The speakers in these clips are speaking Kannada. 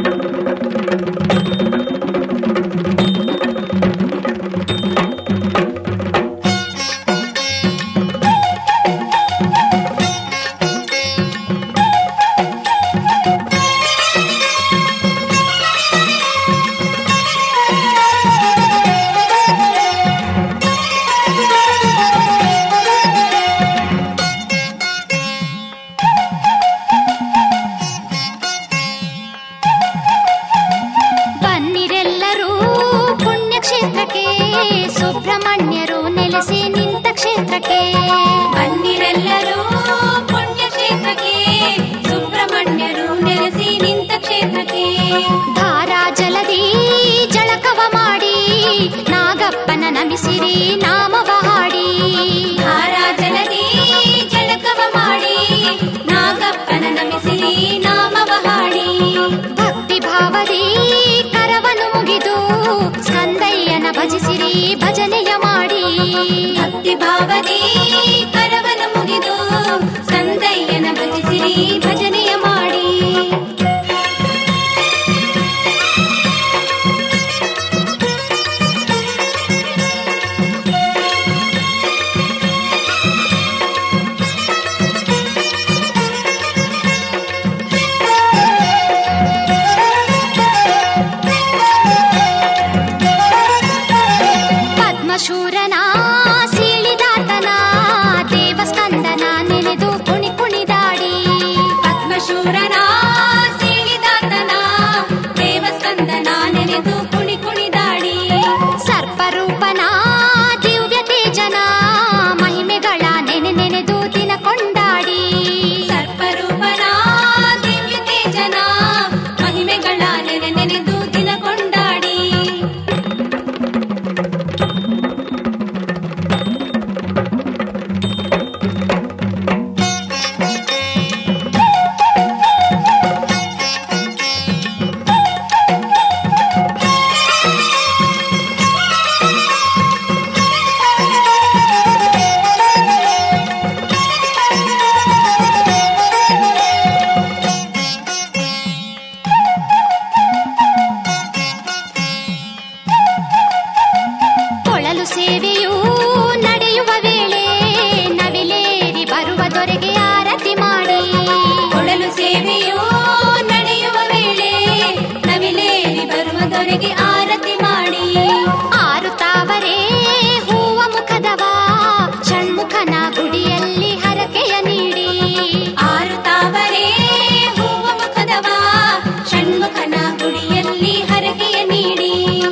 ಸುಬ್ರಹ್ಮಣ್ಯರು ನೆಲೆಸಿ ನಿಂತ ಕ್ಷೇತ್ರಕ್ಕೆ ಬನ್ನಿರೆಲ್ಲರೂ ಪುಣ್ಯಕ್ಷೇತ್ರಕ್ಕೆ, ಸುಬ್ರಹ್ಮಣ್ಯರು ನೆಲೆಸಿ ನಿಂತ ಕ್ಷೇತ್ರಕ್ಕೆ. ಧಾರಾ ಜಲದಿ ಜಳಕವ ಮಾಡಿ ನಾಗಪ್ಪನ ನಮಿಸಿರಿ ನಾಮವ ಹಾಡಿ. ಧಾರಾ ಜಲದಿ ಜಳಕವ ಮಾಡಿ ನಾಗಪ್ಪನ ನಮಿಸಿರಿ ನಾಮವ ಹಾಡಿ. ಭಕ್ತಿ ಭಾವದಿ ಕರವನು ಮುಗಿದು ಸ್ಕಂದಯ್ಯನ ಭಜಿಸಿರಿ ಭಜನೆಯ ಮಾಡಿ. ಭಕ್ತಿ ಭಾವದಿ ಕರವನು ಮುಗಿದು ಸ್ಕಂದಯ್ಯನ ಭಜಿಸಿರಿ ಭಜನೆಯ ಮಾಡಿ. ಶೂರನ ಸೀಳಿದಾತನ ದೇವಸ್ಕಂದನ ನೆನೆದು ಕುಣಿ ಕುಣಿದಾಡಿ. ಪದ್ಮಶೂರನ ಸೀಳಿದಾತನ ದೇವಸ್ಕಂದನ ನೆನೆದು ಕುಣಿ ಕುಣಿದಾಡಿ. ಸರ್ಪರೂಪನ ದಿವ್ಯ ತೇಜನ ಮಹಿಮೆಗಳ ನೆನೆ ನೆನೆದು ದಿನ ಕೊಂಡಾಡಿ. ಸರ್ಪರೂಪನ ದಿವ್ಯ ತೇಜನ ಮಹಿಮೆಗಳ ನೆನೆ ನೆನೆದು ದಿನ ಕೊಂಡಾಡಿ. ಕೊಳಲು ಸೇವೆಯೂ ನಡೆಯುವ ವೇಳೆ ನವಿಲೇರಿ ಬರುವ ದೊರೆಗೆ ಆರತಿ ಮಾಡಿ. ಕೊಳಲು ಸೇವೆಯೂ ನಡೆಯುವ ವೇಳೆ ನವಿಲೇರಿ ಬರುವ ದೊರೆಗೆ ಆರತಿ ಮಾಡಿ. ಆರು ತಾವರೆ ಹೂವ ಮುಖದವ ಷಣ್ಮುಖನ ಗುಡಿಯಲ್ಲಿ ಹರಕೆಯ ನೀಡಿ. ಆರು ತಾವರೆ ಹೂವ ಮುಖದವ ಷಣ್ಮುಖನ ಗುಡಿಯಲ್ಲಿ ಹರಕೆಯ ನೀಡಿ.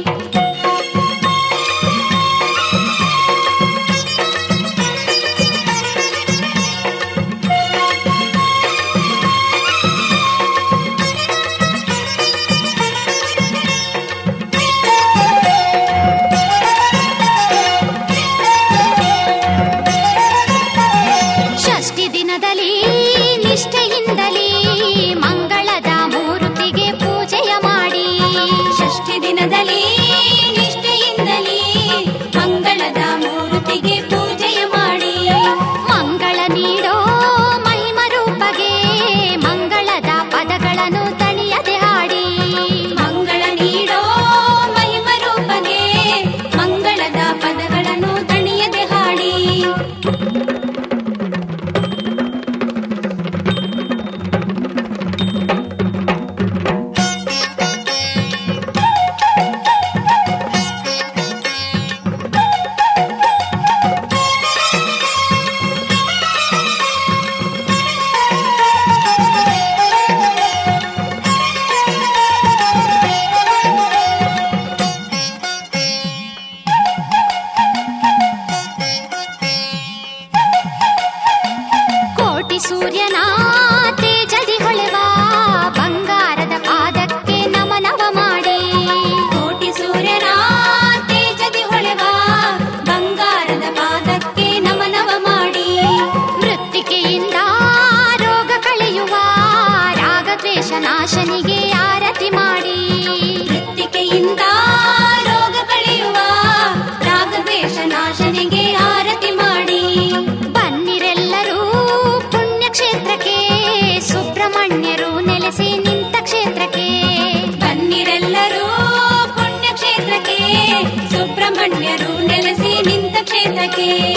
ಷಷ್ಠಿ ದಿನದಲ್ಲಿ ನಿಷ್ಠೆಯಿಂದಲೇ ಮಂಗಳದ ಮೂರ್ತಿಗೆ ಪೂಜೆಯ ಮಾಡಿ. ಷಷ್ಠಿ ದಿನದಲ್ಲಿ ನಿಷ್ಠೆಯಿಂದಲೇ ಮಂಗಳದ ಮೂರ್ತಿಗೆ ಪೂಜೆಯ ಮಾಡಿ. ಮಂಗಳ ನೀಡೋ ಮಹಿಮ ರೂಪಗೆ ಮಂಗಳದ ಪದಗಳನ್ನು ತಣಿಯದೆ ಹಾಡಿ. ಮಂಗಳ ನೀಡೋ ಮಹಿಮ ರೂಪಗೆ ಮಂಗಳದ ಪದಗಳನ್ನು ತಣಿಯದೆ ಹಾಡಿ. ಕೋಟಿ ಸೂರ್ಯನ ತೇಜದಿ ಹೊಳೆವ ಬಂಗಾರದ ಪಾದಕ್ಕೆ ನಮನವ ಮಾಡಿ. ಕೋಟಿ ಸೂರ್ಯನ ತೇಜದಿ ಹೊಳೆವ ಬಂಗಾರದ ಪಾದಕ್ಕೆ ನಮನವ ಮಾಡಿ. ಮೃತ್ತಿಕೆಯಿಂದ ರೋಗ ಕಳೆಯುವ ರಾಗದ್ವೇಷ ನಾಶನಿಗೆ ಆರತಿ ಮಾಡಿ. ಮೃತ್ತಿಕೆಯಿಂದ ರೋಗ ಕಳೆಯುವ ರಾಗದ್ವೇಷ ನಾಶನಿಗೆ ಆರತಿ ಮಾಡಿ. ಬನ್ನಿರೆಲ್ಲರೂ ಪುಣ್ಯಕ್ಷೇತ್ರಕ್ಕೆ ಸುಬ್ರಹ್ಮಣ್ಯರು ನೆಲೆಸಿ ನಿಂತ ಕ್ಷೇತ್ರಕ್ಕೆ. ಗಣ್ಯರು ನೆಲೆಸಿ ನಿಂತ ಕ್ಷೇತ್ರಕ್ಕೆ